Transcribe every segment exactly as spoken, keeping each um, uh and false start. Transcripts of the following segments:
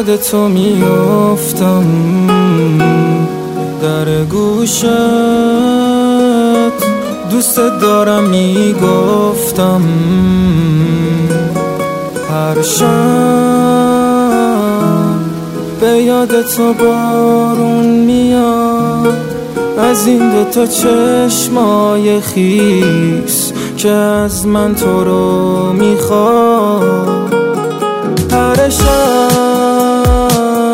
یاد تو میافتم در گوشت، دوست دارم میگفتم هر شب به یاد تو بارون میاد از این دوتا چشمای خیس که از من تو رو میخواد. هر شب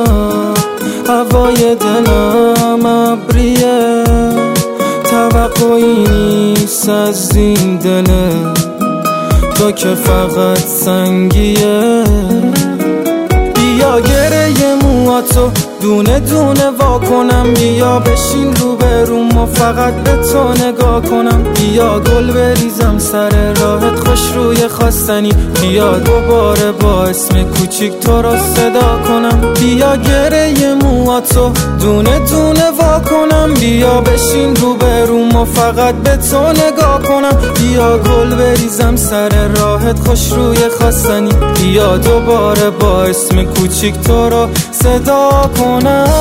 هوای دلم ابریه، توقعی نیست از این دله تو که فقط سنگیه. بیا گره موهاتو دونه دونه وا کنم، بیا بشین رو بروم و فقط به تو نگاه کنم. بیا گل بریزم سر راهت خوش روی خواستنی، بیا دوباره با اسم کوچیک تو رو صدا کنم. بیا گره موهاتو دونه دونه وا کنم، بیا بشین رو بروم و فقط به تو نگاه کنم. بیا گل بریزم سر راهت خوش روی خواستنی، بیا دوباره با اسم کوچیک تو رو صدا کنم.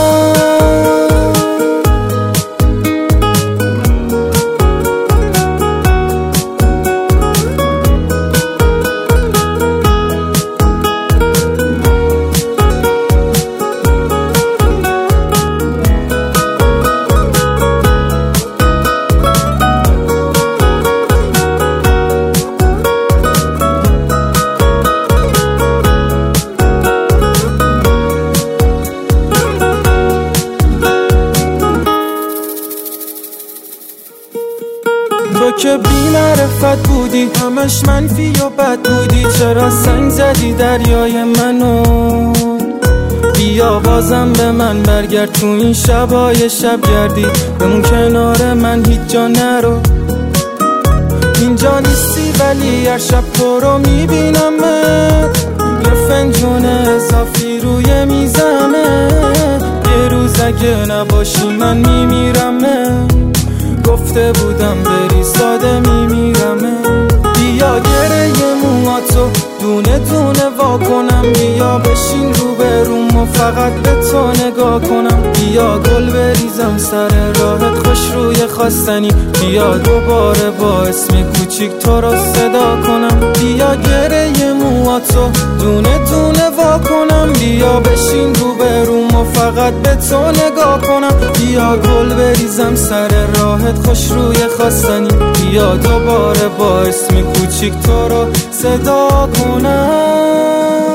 تو که بی معرفت بودی، همش منفی و بد بودی، چرا سنگ زدی دریای منو؟ بیا بازم به من برگرد، تو این شبای شب گردی بمون کنار من، هیچ جا نرو. اینجا نیستی ولی هر شب تو رو میبینمت، یه فنجون اضافی روی میزمه. یه روز اگه نباشی من میمیرمه، گفته بودم بری ساده میمیرمه. بیا گره موهاتو دونه دونه وا کنم، بیا بشین رو بروم و فقط به تو نگاه کنم. بیا گل بریزم سر راهت خوش روی خواستنی، بیا دوباره با اسم کوچیک تو رو صدا کنم. بیا گره موهاتو دونه دونه وا کنم، بیا بشین رو بروم و فقط به تو نگاه کنم. بیا گل بریزم سر راهت خوش روی خواستنی، بیا دوباره با اسم کوچیک تو رو صدا کنم.